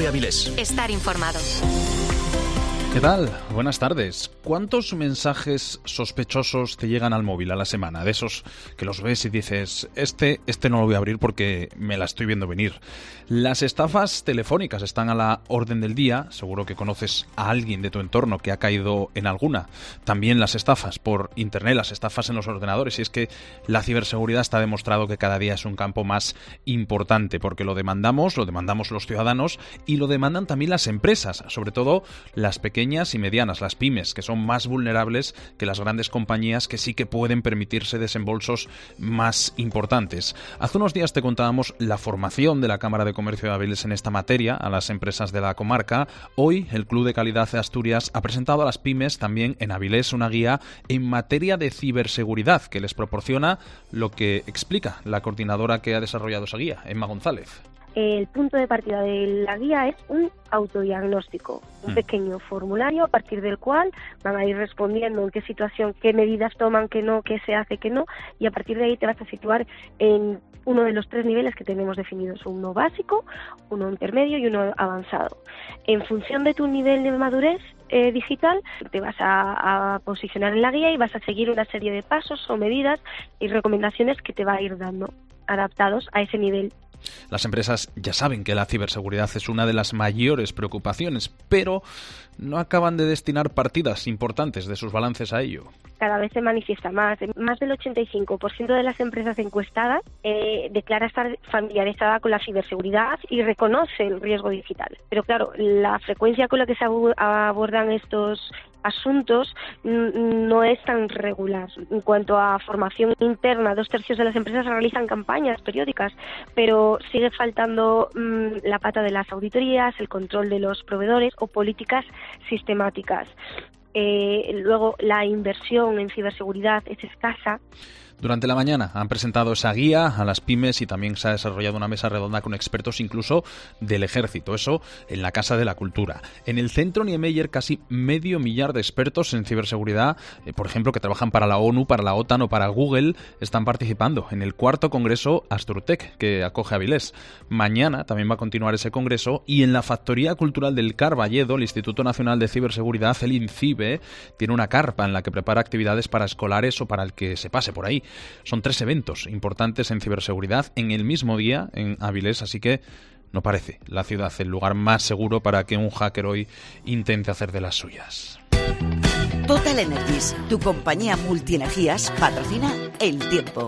Avilés. Estar informado. ¿Qué tal? Buenas tardes. ¿Cuántos mensajes sospechosos te llegan al móvil a la semana? De esos que los ves y dices, este no lo voy a abrir porque me la estoy viendo venir. Las estafas telefónicas están a la orden del día. Seguro que conoces a alguien de tu entorno que ha caído en alguna. También las estafas por internet, las estafas en los ordenadores. Y es que la ciberseguridad está demostrado que cada día es un campo más importante, porque lo demandamos los ciudadanos y lo demandan también las empresas, sobre todo las pequeñas y medianas, las pymes, que son más vulnerables que las grandes compañías que sí que pueden permitirse desembolsos más importantes. Hace unos días te contábamos la formación de la Cámara de Comercio de Avilés en esta materia a las empresas de la comarca. Hoy el Club de Calidad de Asturias ha presentado a las pymes también en Avilés una guía en materia de ciberseguridad que les proporciona lo que explica la coordinadora que ha desarrollado esa guía, Emma González. El punto de partida de la guía es un autodiagnóstico, un pequeño formulario a partir del cual van a ir respondiendo en qué situación, qué medidas toman, qué no, qué se hace, qué no, y a partir de ahí te vas a situar en uno de los 3 niveles que tenemos definidos, uno básico, uno intermedio y uno avanzado. En función de tu nivel de madurez digital, te vas a posicionar en la guía y vas a seguir una serie de pasos o medidas y recomendaciones que te va a ir dando, adaptados a ese nivel. Las empresas ya saben que la ciberseguridad es una de las mayores preocupaciones, pero no acaban de destinar partidas importantes de sus balances a ello. Cada vez se manifiesta más. Más del 85% de las empresas encuestadas declara estar familiarizada con la ciberseguridad y reconoce el riesgo digital. Pero claro, la frecuencia con la que se abordan estos asuntos no es tan regular. En cuanto a formación interna, 2/3 de las empresas realizan campañas periódicas, pero sigue faltando la pata de las auditorías, el control de los proveedores o políticas sistemáticas. Luego, la inversión en ciberseguridad es escasa. Durante la mañana han presentado esa guía a las pymes y también se ha desarrollado una mesa redonda con expertos incluso del Ejército, eso en la Casa de la Cultura. En el Centro Niemeyer casi 500.000 de expertos en ciberseguridad, por ejemplo, que trabajan para la ONU, para la OTAN o para Google, están participando en el 4º Congreso Asturtec, que acoge Avilés. Mañana también va a continuar ese congreso y en la Factoría Cultural del Carballedo, el Instituto Nacional de Ciberseguridad, el INCIBE, tiene una carpa en la que prepara actividades para escolares o para el que se pase por ahí. Son 3 eventos importantes en ciberseguridad en el mismo día en Avilés, así que no parece la ciudad el lugar más seguro para que un hacker hoy intente hacer de las suyas. Total Energies, tu compañía multienergías, patrocina El Tiempo.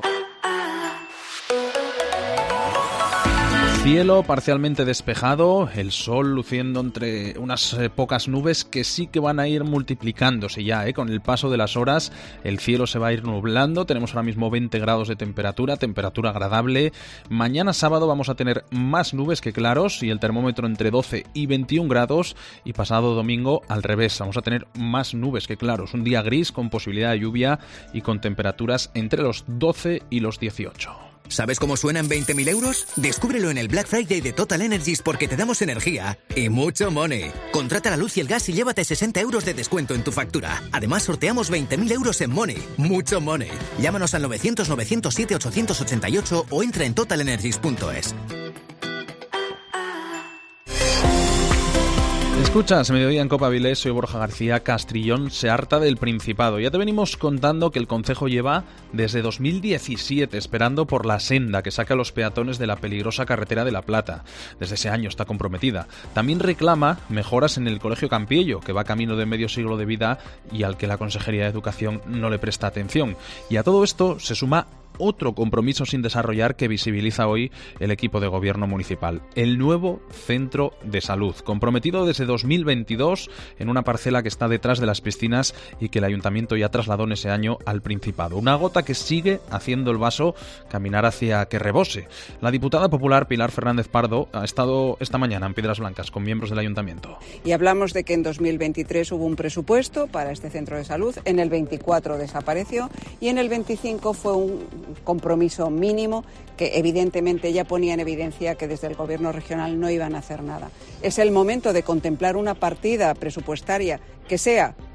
Cielo parcialmente despejado, el sol luciendo entre unas pocas nubes que sí que van a ir multiplicándose ya, con el paso de las horas el cielo se va a ir nublando, tenemos ahora mismo 20 grados de temperatura agradable. Mañana sábado vamos a tener más nubes que claros y el termómetro entre 12 y 21 grados y pasado domingo al revés, vamos a tener más nubes que claros, un día gris con posibilidad de lluvia y con temperaturas entre los 12 y los 18. ¿Sabes cómo suenan 20.000 euros? Descúbrelo en el Black Friday de Total Energies porque te damos energía y mucho money. Contrata la luz y el gas y llévate 60 euros de descuento en tu factura. Además, sorteamos 20.000 euros en money. Mucho money. Llámanos al 900-907-888 o entra en totalenergies.es. Escuchas Mediodía en Copa Avilés, soy Borja García. Castrillón se harta del Principado. Ya te venimos contando que el concejo lleva desde 2017 esperando por la senda que saca a los peatones de la peligrosa carretera de La Plata. Desde ese año está comprometida. También reclama mejoras en el Colegio Campiello, que va camino de medio siglo de vida y al que la Consejería de Educación no le presta atención. Y a todo esto se suma otro compromiso sin desarrollar que visibiliza hoy el equipo de gobierno municipal, el nuevo centro de salud, comprometido desde 2022 en una parcela que está detrás de las piscinas y que el ayuntamiento ya trasladó en ese año al Principado. Una gota que sigue haciendo el vaso caminar hacia que rebose. La diputada popular Pilar Fernández Pardo ha estado esta mañana en Piedras Blancas con miembros del ayuntamiento. Y hablamos de que en 2023 hubo un presupuesto para este centro de salud, en el 24 desapareció y en el 25 fue un compromiso mínimo que evidentemente ya ponía en evidencia que desde el gobierno regional no iban a hacer nada. Es el momento de contemplar una partida presupuestaria que sea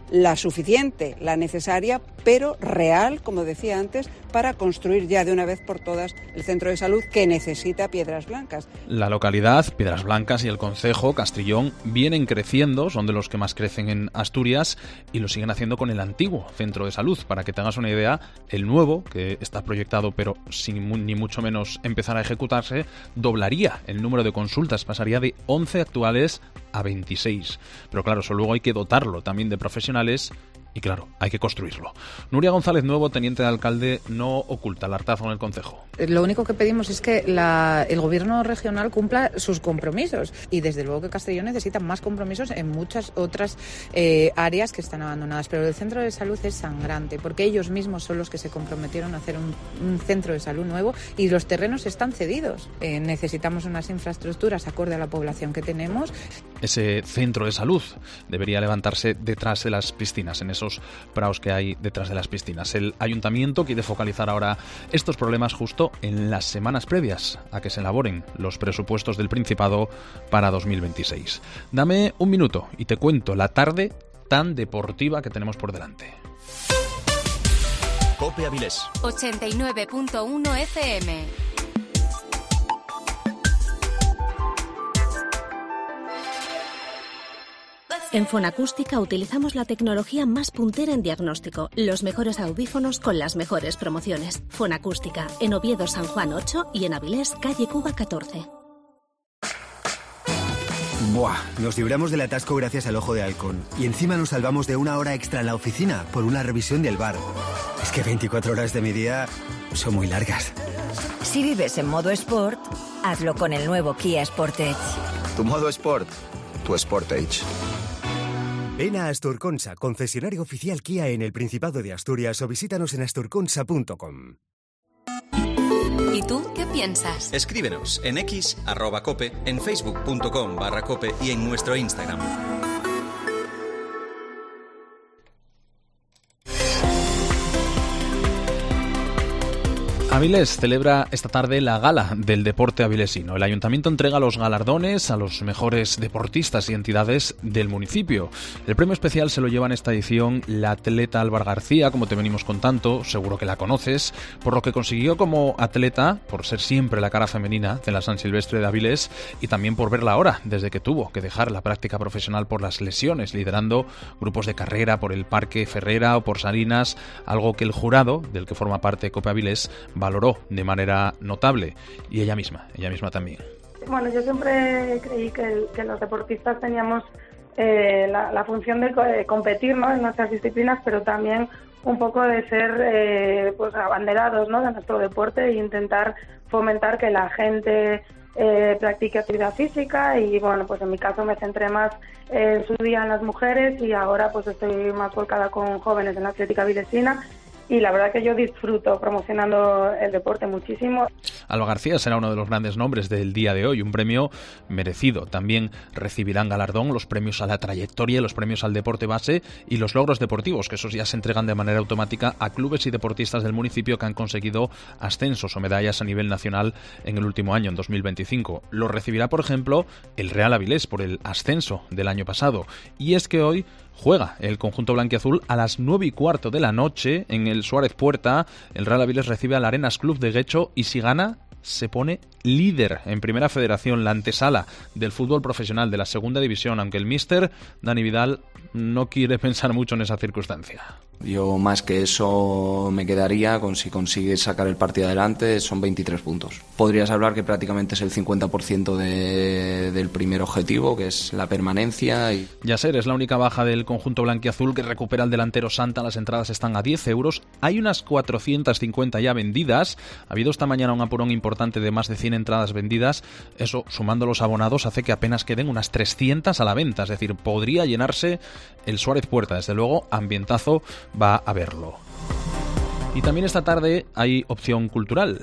la suficiente, la necesaria, pero real, como decía antes, para construir ya de una vez por todas el centro de salud que necesita Piedras Blancas. La localidad, Piedras Blancas y el concejo, Castrillón, vienen creciendo, son de los que más crecen en Asturias y lo siguen haciendo con el antiguo centro de salud. Para que tengas una idea, el nuevo, que está proyectado pero sin ni mucho menos empezar a ejecutarse, doblaría el número de consultas, pasaría de 11 actuales a 26. Pero claro, eso luego hay que dotarlo también de profesionales y claro, hay que construirlo. Nuria González Nuevo, teniente de alcalde, no oculta el hartazgo en el concejo. Lo único que pedimos es que el gobierno regional cumpla sus compromisos y desde luego que Castellón necesita más compromisos en muchas otras áreas que están abandonadas, pero el centro de salud es sangrante porque ellos mismos son los que se comprometieron a hacer un centro de salud nuevo y los terrenos están cedidos. Necesitamos unas infraestructuras acorde a la población que tenemos. Ese centro de salud debería levantarse detrás de las piscinas, en esos praos que hay detrás de las piscinas. El ayuntamiento quiere focalizar ahora estos problemas justo en las semanas previas a que se elaboren los presupuestos del Principado para 2026. Dame un minuto y te cuento la tarde tan deportiva que tenemos por delante. COPE Avilés 89.1 FM. En Fonacústica utilizamos la tecnología más puntera en diagnóstico, los mejores audífonos con las mejores promociones. Fonacústica, en Oviedo San Juan 8 y en Avilés, calle Cuba 14. Buah, nos libramos del atasco gracias al Ojo de Halcón. Y encima nos salvamos de una hora extra en la oficina por una revisión del bar. Es que 24 horas de mi día son muy largas. Si vives en modo Sport, hazlo con el nuevo Kia Sportage. Tu modo Sport, tu Sportage. Ven a Asturconsa, concesionario oficial Kia en el Principado de Asturias, o visítanos en asturconsa.com. ¿Y tú qué piensas? Escríbenos en X, @cope, en facebook.com/cope y en nuestro Instagram. Avilés celebra esta tarde la gala del deporte avilesino. El ayuntamiento entrega los galardones a los mejores deportistas y entidades del municipio. El premio especial se lo lleva en esta edición la atleta Álvaro García, como te venimos contando, seguro que la conoces, por lo que consiguió como atleta, por ser siempre la cara femenina de la San Silvestre de Avilés y también por verla ahora, desde que tuvo que dejar la práctica profesional por las lesiones, liderando grupos de carrera por el Parque Ferrera o por Salinas, algo que el jurado, del que forma parte COPE Avilés, valoró de manera notable, y ella misma también. Bueno, yo siempre creí que los deportistas teníamos la función de competir, ¿no?, en nuestras disciplinas, pero también un poco de ser pues abanderados, ¿no?, de nuestro deporte e intentar fomentar que la gente practique actividad física. Y bueno, pues en mi caso me centré más en su día en las mujeres y ahora pues estoy más volcada con jóvenes en la atlética avilesina. Y la verdad que yo disfruto promocionando el deporte muchísimo. Alba García será uno de los grandes nombres del día de hoy, un premio merecido. También recibirán galardón los premios a la trayectoria, los premios al deporte base y los logros deportivos, que esos ya se entregan de manera automática a clubes y deportistas del municipio que han conseguido ascensos o medallas a nivel nacional en el último año, en 2025. Lo recibirá, por ejemplo, el Real Avilés por el ascenso del año pasado. Y es que hoy juega el conjunto blanquiazul a las 9:15 de la noche en el Suárez Puerta. El Real Avilés recibe al Arenas Club de Guecho y si gana se pone líder en Primera Federación, la antesala del fútbol profesional de la Segunda División, aunque el míster Dani Vidal no quiere pensar mucho en esa circunstancia. Yo más que eso me quedaría con si consigues sacar el partido adelante, son 23 puntos. Podrías hablar que prácticamente es el 50% del primer objetivo, que es la permanencia. Yasser es la única baja del conjunto blanquiazul que recupera el delantero Santa. Las entradas están a 10 euros. Hay unas 450 ya vendidas. Ha habido esta mañana un apurón importante de más de 100 entradas vendidas. Eso, sumando los abonados, hace que apenas queden unas 300 a la venta. Es decir, podría llenarse el Suárez Puerta. Desde luego, ambientazo va a verlo. Y también esta tarde hay opción cultural.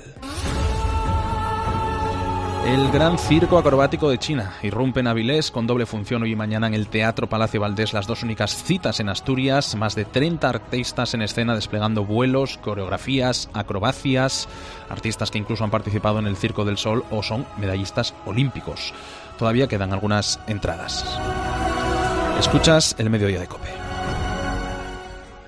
El Gran Circo Acrobático de China irrumpe en Avilés con doble función hoy y mañana en el Teatro Palacio Valdés, las dos únicas citas en Asturias, más de 30 artistas en escena desplegando vuelos, coreografías, acrobacias, artistas que incluso han participado en el Circo del Sol o son medallistas olímpicos. Todavía quedan algunas entradas. Escuchas el Mediodía de COPE.